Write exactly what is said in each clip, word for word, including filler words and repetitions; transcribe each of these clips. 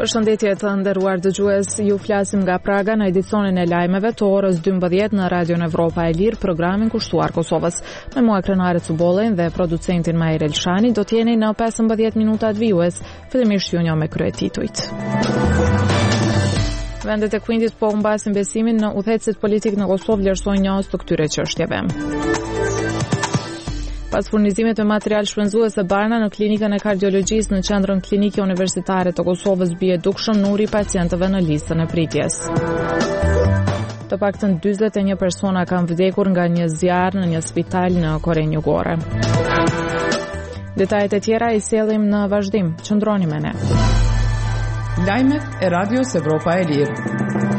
Përshëndetje të nderuar dëgjues, ju flasim nga Praga në edicionin e lajmeve të orës dymbëdhjetë në Radion Evropa e Lirë, programin kushtuar Kosovës. Me mua krenare Cubolin dhe producentin Majer Elshani do t'jeni në pesëmbëdhjetë minutat vijues, fillimisht ju një me krye titujt. Vendet e Kuvendit po humbasin besimin në udhëheqësit politik në Kosovë, vlerësojnë një të këtyre çështjeve. Pas furnizimit me material shpenzues e barna në klinikën e kardiologjisë në qendrën klinike universitare të Kosovës, bie dukshëm numri i pacientëve në listën e pritjes. Të paktën dyzet e një persona kanë vdekur nga një zjarr në një spital në Korenë Jugore. Detajet e tjera i sjellim në vazhdim. Qëndroni me ne. Lajmet e Radios Evropa e Lirë.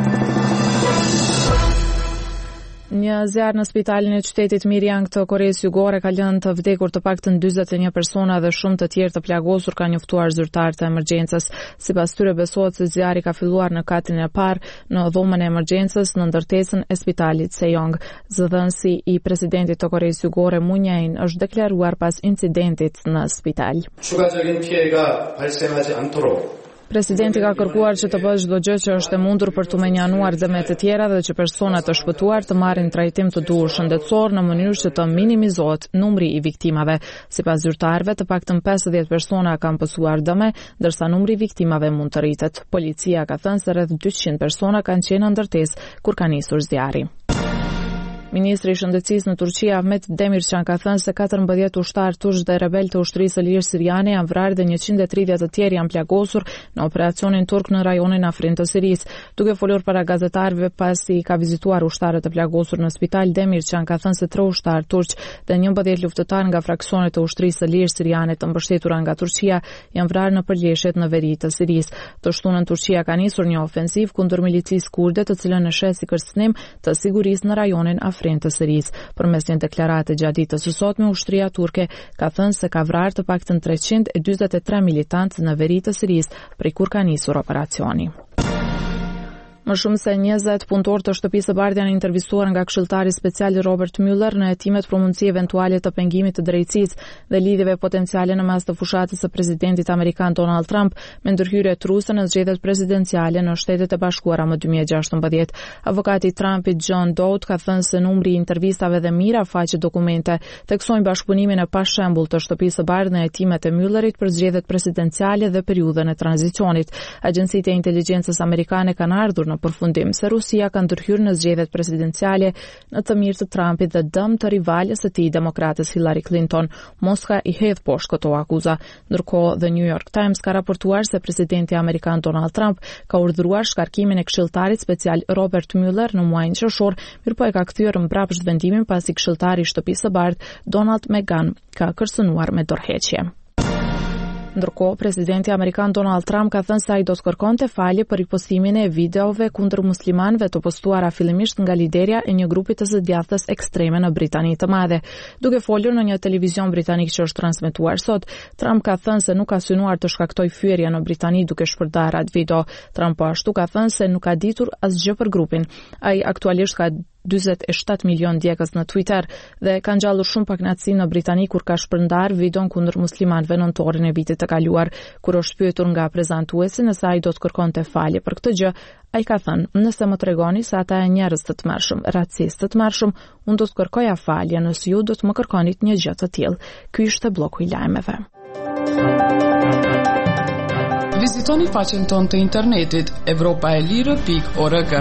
Një zjarr në spitalin e qytetit Miriang të Koreës Jugore ka lënë të vdekur të paktën dyzet e një persona dhe shumë të tjerë të plagosur, ka njoftuar zyrtarët e emergjencës. Sipas tyre besohet se zjarri ka filluar në katin e parë në dhomën e emergjencës në ndërtesën e spitalit Sejong. Zëdhënësi i presidentit të Koreës Jugore Moon Jae-in është deklaruar pas incidentit në spital. 추가적인 피해가 발생하지 않도록 Presidenti ka kërkuar që të bëjë çdo gjë që është e mundur për të menjënuar dëmet të tjera dhe që personat të shpëtuar të marrin trajtim të duhur shëndetësor në mënyrë që të minimizohet numri i viktimave. Sipas zyrtarëve, të paktën pesëdhjetë persona kanë pësuar dëme, ndërsa numri i viktimave mund të rritet. Policia ka thënë se rreth dyqind persona kanë qenë në ndërtesë kur ka nisur zjarri. Ministri i Shëndetësisë në Turqi Ahmet Demircan ka thënë se katërmbëdhjetë ushtarë turq dhe rebel të ushtrisë së lirë siriane janë vrarë dhe njëqind e tridhjetë të tjerë janë plagosur në operacionin turk në rajonin Afrin të Sirisë. Duke folur para gazetarëve pasi ka vizituar ushtarët e plagosur në spital, Demircan ka thënë se tre ushtarë turq dhe njëmbëdhjetë luftëtarë nga fraksionet e ushtrisë së lirë siriane të mbështetura nga Turqia janë vrarë në përleshjet në veri të Sirisë. Të shtunën Turqia ka nisur një ofensiv kundër milicisë kurde, të cilën e sheh si kërcënim të sigurisë në rajonin Afrin të Sirisë. Përmes një deklarate gjatë ditës së sotme, ushtria turke ka thënë se ka vrarë të paktën treqind e dyzet e tre militantë në veri të Sirisë prej kur ka nisur operacioni. Më shumë se njëzet punëtorë të shtëpisë së bardhë janë intervistuar nga këshilltari special Robert Mueller në hetimet për mundësi eventuale të pengimit të drejtësisë dhe lidhjeve potenciale në mes të fushatës së presidentit amerikan Donald Trump me ndërhyrje truese në zgjedhjet presidenciale në Shtetet e Bashkuara më dy mijë e gjashtëmbëdhjetë. Avokati i Trumpit John Dowd ka thënë se numri i intervistave dhe mira faqe dokumente theksojnë bashkëpunimin e pashembull të shtëpisë së bardhë në hetimet e Muellerit për zgjedhjet presidenciale dhe periudhën e tranzicionit. Agjencitë e inteligjencës amerikane kanë ardhur në përfundim se Rusia ka ndërhyrë në zgjedhjet presidenciale në të mirë të Trumpit dhe dëm të rivalës së tij demokratës Hillary Clinton. Moska i hedh poshtë këto akuza. Ndërkohë, The New York Times ka raportuar se presidenti amerikan Donald Trump ka urdhëruar shkarkimin e këshilltarit special Robert Mueller në muajin qershor, mirëpo e ka kthyer mbrapsht vendimin pasi këshilltari i shtëpisë së bardhë Donald McGahn ka kërcënuar me dorëheqje. Ndërkohë, presidenti amerikan Donald Trump ka thënë se ai do të kërkonte falje për ripostimin e videove kundër muslimanëve të postuara fillimisht nga liderja e një grupi të së djathtas ekstreme në Britani të Madhe. Duke folur në një televizion britanik që është transmetuar sot, Trump ka thënë se nuk ka synuar të shkaktojë fyerje në Britani duke shpërndarë atë video. Trump po ashtu ka thënë se nuk ka ditur asgjë për grupin. Ai aktualisht ka dyzet e shtatë milion djegës në Twitter dhe ka ngjallur shumë pak natësi në Britani kur ka shpërndar videon kundër muslimanëve në nëntorin e vitit të kaluar. Kur është pyetur nga prezantuesi nëse ai do të kërkonte falje për këtë gjë, ai ka thënë: "Nëse më tregoni se ata janë njerëz të tmerrshëm, racistë të tmerrshëm, unë do të kërkoja falje nëse ju do të më kërkonit një gjë të tillë." Ky ishte bloku i lajmeve. Vizitoni faqen tonë të internetit evropa e lirë pikë org.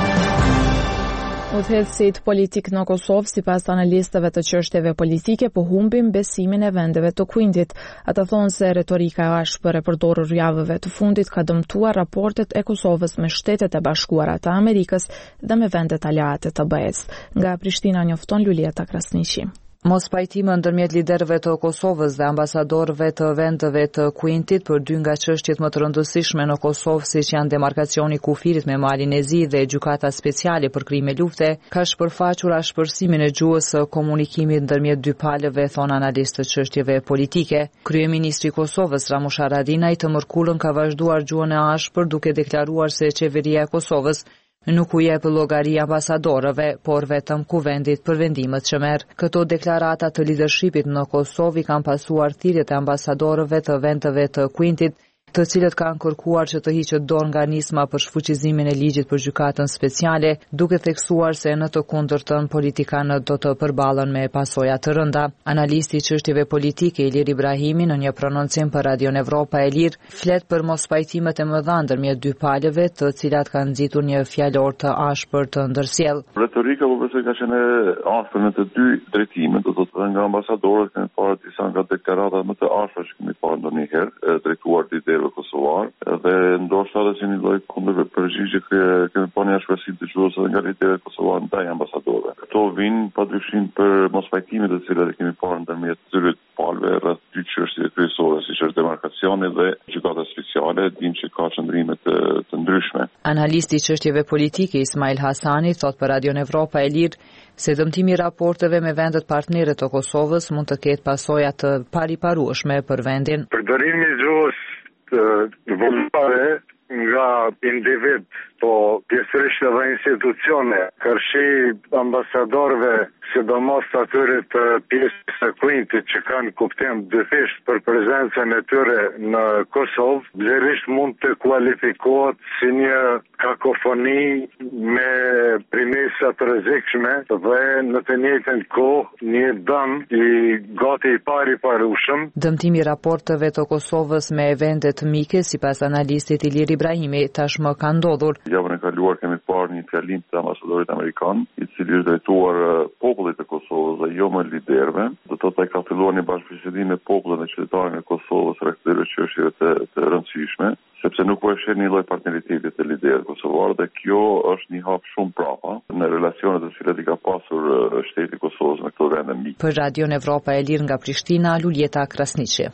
Udhëheqësit politik në Kosovë, sipas analistëve të çështjeve politike, po humbin besimin e vendeve të Kuvendit. Ata thonë se retorika e ashpër e përdorur javëve të fundit ka dëmtuar raportet e Kosovës me Shtetet e Bashkuara të Amerikës dhe me vendet aleate të B E-s. Nga Prishtina njofton Lulieta Krasniqi. Mos pajtimi ndërmjet liderëve të Kosovës dhe ambasadorëve të vendeve të Kuvendit për dy nga çështjet më të rëndësishme në Kosovë, siç janë demarkacioni i kufirit me malin e zi dhe gjykata speciale për krime lufte, ka shpërfaqur ashpërsimin e gjuhës së komunikimit ndërmjet dy palëve, thon analistët të çështjeve politike. Kryeministri i Kosovës Ramush Haradinaj të mërkurën ka vazhduar gjuhën e ashpër duke deklaruar se qeveria e Kosovës nuk u jep llogari ambasadorëve, por vetëm Kuvendit për vendimet që merr. Këto deklarata të leadershipit në Kosovë kanë pasuar thirrjet e ambasadorëve të vendeve të Kuvendit të cilët kanë kërkuar që të hiqet dorë nga nisma për shfuqizimin e ligjit për gjykatën speciale, duke theksuar se në të kundërtën politikanët do të përballen me pasoja të rënda. Analisti i çështjeve politike Ilir Ibrahimi në një prononcim për Radion Evropa e Lirë flet për mospajtimet e mëdha ndërmjet dy palëve, të cilat kanë nxitur një fjalor të ashpër të ndërsjell. Retorika po besoj ka qenë ashpër në të dy drejtimet, do të thotë nga ambasadorët kemi parë disa nga deklarata më të ashpra që kemi parë ndonjëherë drejtuar liderëve kosovar, dhe ndoshta edhe si një lloj kundër përgjigje që kemi parë një shpresë të dëgjues edhe nga liderët kosovar ndaj ambasadorëve. Këto vijnë padyshim për mospajtimet të cilat e kemi parë ndërmjet këtyre palëve rreth dy çështjeve kryesore, siç është demarkacioni dhe gjykata speciale, dinë që ka çndrime të, të ndryshme. Analisti i çështjeve politike Ismail Hasani thot për Radion Evropa e Lirë se dëmtimi i raporteve me vendet partnere të Kosovës mund të ketë pasoja të pariparueshme për vendin. Përdorimi i gjuhës të vullnetare nga individ, po pjesërisht edhe institucione, kërshi ambasadorëve, sidomos atyre të pjesës së Klintit që kanë kuptim dyfisht për prezencën e tyre në Kosovë, vlerësisht mund të kualifikohet si një kakofoni me primesa të rrezikshme dhe në të njëjtën kohë një dëm i gati i pariparueshëm. Dëmtimi i raporteve të Kosovës me vende të mike, sipas analistit Ilir Ibrahimi, tashmë ka ndodhur. Javën e kaluar kemi parë një fjalim të ambasadorit amerikan, i cili është drejtuar popullit të Kosovës dhe jo më liderëve. Do të thotë ka filluar një bashkëbisedim me popullin e qytetarëve të Kosovës rreth këtyre çështjeve të, të rëndësishme, sepse nuk po e sheh një lloj partneriteti të liderëve kosovar, dhe kjo është një hap shumë prapa në relacionet të cilat i ka pasur shteti i Kosovës me këto vende mike. Për Radion Evropa e Lirë nga Prishtina, Luljeta Krasniqi.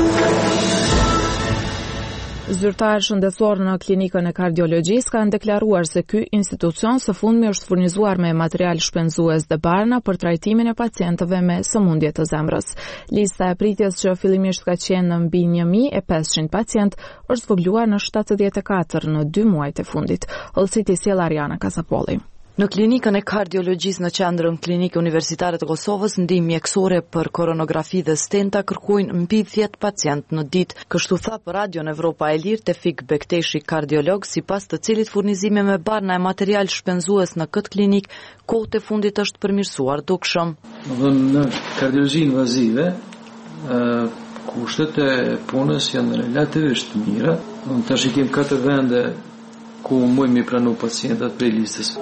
Zyrtar shëndetësor në klinikën e kardiologjisë kanë deklaruar se ky institucion së fundmi është furnizuar me material shpenzues dhe barna për trajtimin e pacientëve me sëmundje të zemrës. Lista e pritjes që fillimisht ka qenë në mbi një mijë e pesëqind pacient është zvogëluar në shtatëdhjetë e katër në dy muajt e fundit. Hollësiti sjell Ariana Kasapolli. Në klinikën e kardiologjisë në qendrën klinike universitare të Kosovës, ndihmë mjekësore për koronografi dhe stenta kërkojnë mbi dhjetë pacient në ditë. Kështu tha për Radion Evropa e Lirë Tefik Bekteshi, kardiolog, sipas të cilit furnizimi me barna e material shpenzues në këtë klinik kohët e fundit është përmirësuar dukshëm. Në kardiologji invazive, kushtet e punës janë relativisht mira. Tash i kemi katër vende ku mujmë i pranu pacientat prej listës,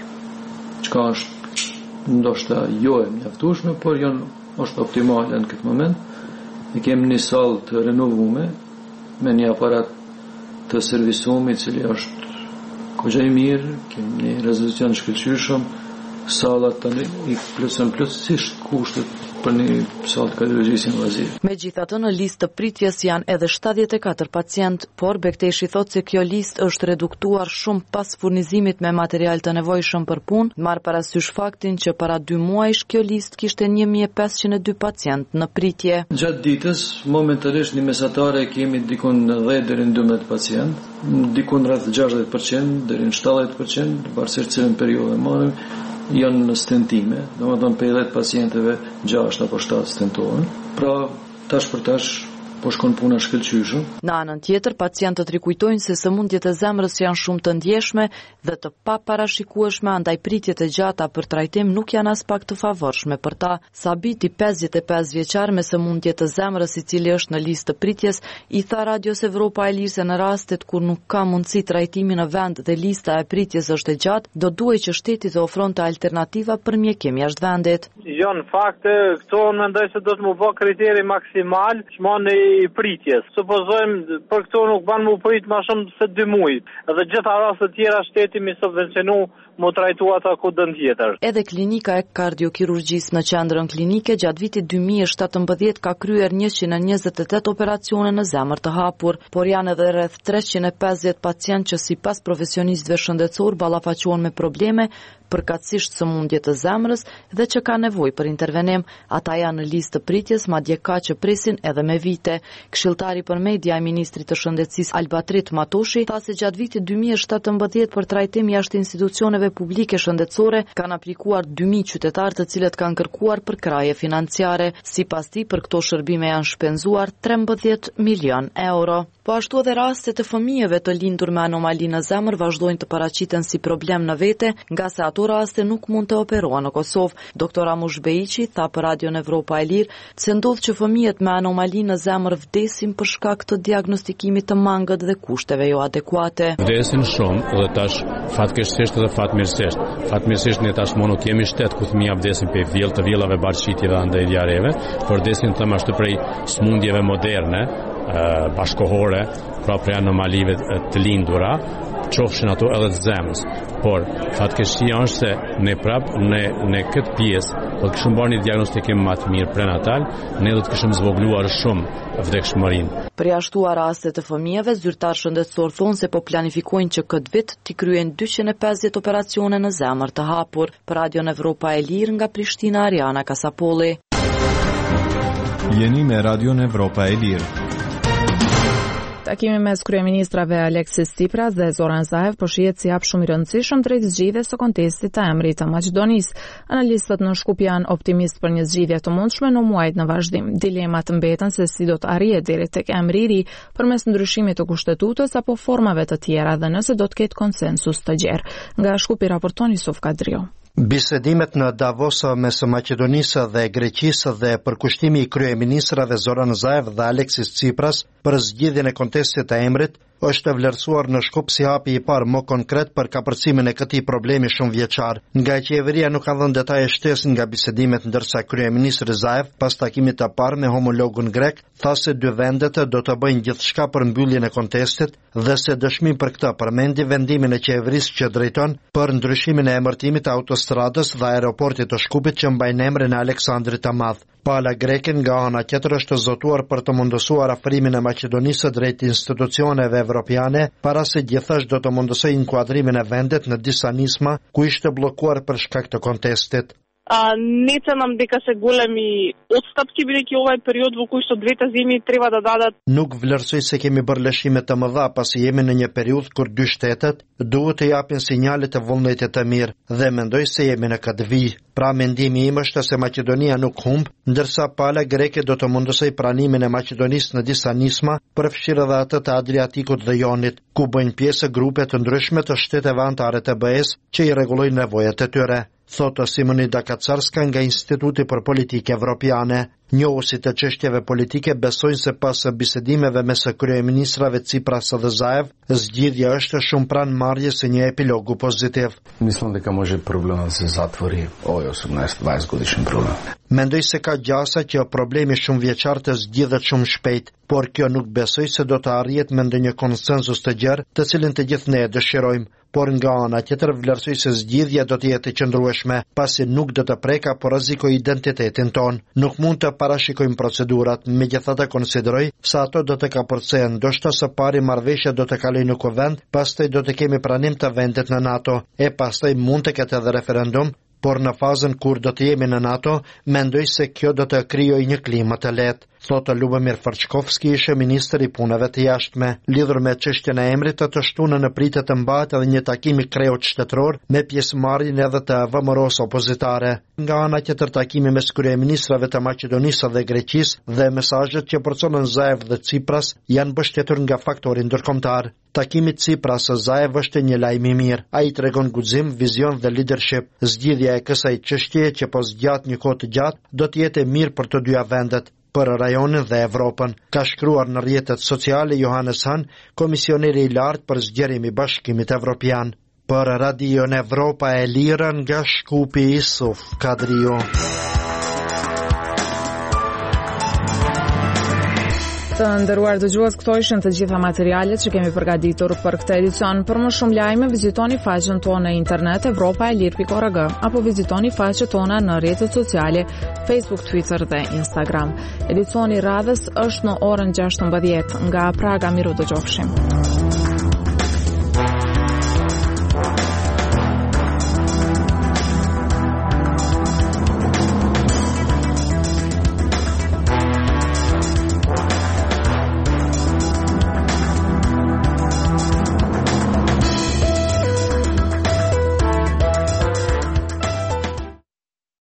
çka është ndoshta jo e mjaftueshme, por janë është optimale në këtë moment. Ne kemi një sallë të renovuar me një aparat të servisuar i cili është goxha i mirë, kemi një rezolucion shkëlqyeshëm, sallat tani i plusën plotësisht kushtet për një sallë kardiologjisë invazive. Megjithatë, në listë të pritjes janë edhe shtatëdhjetë e katër pacient, por Bekteshi thotë se kjo listë është reduktuar shumë pas furnizimit me material të nevojshëm për punë, marr parasysh faktin që para dy muajsh kjo listë kishte një mijë e pesëqind e dy pacient në pritje. Gjatë ditës, momentalisht një mesatare kemi dikun në dhjetë deri në dymbëdhjetë pacient, dikun rreth gjashtëdhjetë përqind deri në shtatëdhjetë përqind, pavarësisht cilën periudhë marrim, janë në stentime, domethënë për dhjetë pacientëve gjashtë apo shtatë stentohen. Pra, tash për tash po shkon puna shkëlqyeshëm. Në anën tjetër, pacientët rikujtojnë se sëmundjet e zemrës janë shumë të ndjeshme dhe të paparashikueshme, andaj pritjet e gjata për trajtim nuk janë as pak të favorshme për ta. Sabiti, pesëdhjetë e pesë vjeçar me sëmundje të zemrës, i cili është në listë të pritjes, i tha Radios Evropa e Lirë se në rastet kur nuk ka mundësi trajtimi në vend dhe lista e pritjes është e gjatë, do duhej që shteti të ofronte alternativa për mjekim jashtë vendit. Jo, në fakt, këto mendoj se do të më bë kriteri maksimal çmoni i pritjes. Supozojmë për këto nuk ban më prit më shumë se dy muaj. Edhe gjitha rastet tjera shteti më subvencionu më trajtu ata ku dën tjetër. Edhe klinika e kardiokirurgjisë në qendrën klinike gjatë vitit dy mijë e shtatëmbëdhjetë ka kryer njëqind e njëzet e tetë operacione në zemër të hapur, por janë edhe rreth treqind e pesëdhjetë pacient që sipas profesionistëve shëndetësor ballafaqohen me probleme përkatësisht sëmundje të zemrës dhe që ka nevojë për intervenim. Ata janë në listë të pritjes, madje ka që presin edhe me vite. Këshilltari për media i ministrit të shëndetësisë Albatrit Matoshi tha se gjatë vitit dy mijë e shtatëmbëdhjetë për trajtim jashtë institucioneve publike shëndetësore kanë aplikuar dy mijë qytetarë të cilët kanë kërkuar për kraje financiare. Sipas tij, për këto shërbime janë shpenzuar trembëdhjetë milion euro. Po ashtu edhe rastet të fëmijëve të lindur me anomali në zemër vazhdojnë të paraqiten si problem në vete, nga se ato raste nuk mund të operohen në Kosovë. Doktor Amush Bejiqi tha për Radion Evropa e Lirë se ndodh që fëmijët me anomali në zemër vdesin për shkak të diagnostikimit të mangët dhe kushteve jo adekuate. Vdesin shumë dhe tash fatkeqësisht dhe fatmirësisht. Fatmirësisht ne tashmë nuk kemi shtet ku fëmija vdesin për vjell të vjellave barqitje dhe andaj diareve, por vdesin thëmë ashtu prej smundjeve moderne, bashkohore, pra prej anomalive të lindura, qofshin ato edhe të zemrës. Por fatkeqësia është se ne prap në në këtë pjesë do të kishim bërë një diagnostikim më të mirë prenatal, ne do të kishim zvogluar shumë vdekshmërinë. Përjashtuar rastet të fëmijëve, zyrtar shëndetësor thonë se po planifikojnë që këtë vit t'i kryejnë dyqind e pesëdhjetë operacione në zemër të hapur. Për Radion Evropa e Lirë nga Prishtina, Ariana Kasapolli. Jeni me Radion Evropa e Lirë. Takimi mes kryeministrave Aleksis Tsipras dhe Zoran Zaev po shihet si hap shumë i rëndësishëm drejt zgjidhjes së kontestit të emrit të Maqedonisë. Analistët në Shkup janë optimist për një zgjidhje të mundshme në muajt në vazhdim. Dilemat mbeten se si do të arrihet deri tek emri i ri përmes ndryshimit të kushtetutës apo formave të tjera dhe nëse do të ketë konsensus të gjerë. Nga Shkupi raporton Yusuf Kadrio. Bisedimet në Davos mes Maqedonisë dhe Greqisë dhe përkushtimi i kryeministrave Zoran Zaev dhe Aleksis Tsipras për zgjidhjen e kontestit të emrit është vlerësuar në Shkup si hapi i parë më konkret për kapërcimin e këtij problemi shumë vjeçar. Nga qeveria nuk ka dhënë detaje shtesë nga bisedimet, ndërsa kryeministri Zaev pas takimit të parë me homologun grek tha se dy vendet do të bëjnë gjithçka për mbylljen e kontestit dhe se dëshmi për këtë përmendi vendimin e qeverisë që drejton për ndryshimin e emërtimit të autostradës dhe aeroportit të Shkupit që mbajnë emrin e Aleksandrit të Madh. Pala greke nga ana tjetër është zotuar për të mundësuar afrimin e Maqedonisë drejt institucioneve evropiane, para se gjithashtu do të mundësojë inkuadrimin e vendet në disa nisma ku ishte bllokuar për shkak të kontestit. А, не ценам дека се големи отстапки, бидејќи овај период во кој што двете земји треба да дадат. Nuk vlerësoj se kemi bërë lëshime të mëdha pasi jemi në një periudhë kur dy shtetet duhet të japin sinjale të vullnetit të mirë dhe mendoj se jemi në këtë vijë. Pra mendimi im është se Maqedonia nuk humb, ndërsa pala greke do të mundësoj pranimin e Maqedonisë në disa nisma, përfshirë edhe atë të Adriatikut dhe Jonit, ku bëjnë pjesë grupe të ndryshme të shteteve anëtare të B E-s që i rregullojnë nevojat e tyre. Thotë Simonida Kacarska nga Instituti për Politikë Evropiane. Njohësit të çështjeve politike besojnë se pas bisedimeve mes kryeministrave Tsipras dhe Zaev, zgjidhja është shumë pranë marrjes së një epilogu pozitiv. Mislim дека може проблемот се затвори овој osemnaest dvadeset годишен проблем. Mendoj se ka gjasa që problemi shumë vjeçar të zgjidhet shumë shpejt, por kjo nuk besoj se do të arrihet me ndonjë konsensus të gjerë, të cilin të gjithë ne e dëshirojmë. Por nga ana tjetër vlerësoj se zgjidhja do të jetë e qëndrueshme, pasi nuk do të preka por rrezikoj identitetin ton. Nuk mund të parashikojmë procedurat, megjithatë konsideroj se ato do të kapërcehen, ndoshta së pari marrëveshja do të kalojë në kuvend, pastaj do të kemi pranim të vendit në NATO, e pastaj mund të ketë edhe referendum, por në fazën kur do të jemi në NATO, mendoj se kjo do të krijojë një klimë të lehtë. Thotë Lubomir Farçkovski, ishte ministër i punëve të jashtme. Lidhur me çështjen e emrit të të shtunën në pritë të mbahet edhe një takim i kreut shtetëror me pjesëmarrjen edhe të V M R-s opozitare. Nga ana tjetër takimi mes kryeministrave të Maqedonisë dhe Greqisë dhe mesazhet që përconen Zaev dhe Tsipras janë mbështetur nga faktori ndërkombëtar. Takimi Tsipras-Zaev është një lajm i mirë. Ai tregon guxim, vizion dhe leadership. Zgjidhja e kësaj çështjeje që po zgjat një kohë të gjatë do të jetë e mirë për të dyja vendet, për rajonin dhe Evropën, ka shkruar në rrjetet sociale Johannes Hahn, komisioneri i lartë për zgjerim i Bashkimit Evropian. Për Radion Evropa e Lirë nga Shkupi, Yusuf Kadrio. Të nderuar dëgjues, këto ishin të gjitha materialet që kemi përgatitur për këtë edicion. Për më shumë lajme, vizitoni faqen tonë në internet evropa e lirë pikë org apo vizitoni faqet tona në rrjetet sociale Facebook, Twitter dhe Instagram. Edicioni radhës është në orën gjashtëmbëdhjetë nga Praga. Miru dëgjofshim.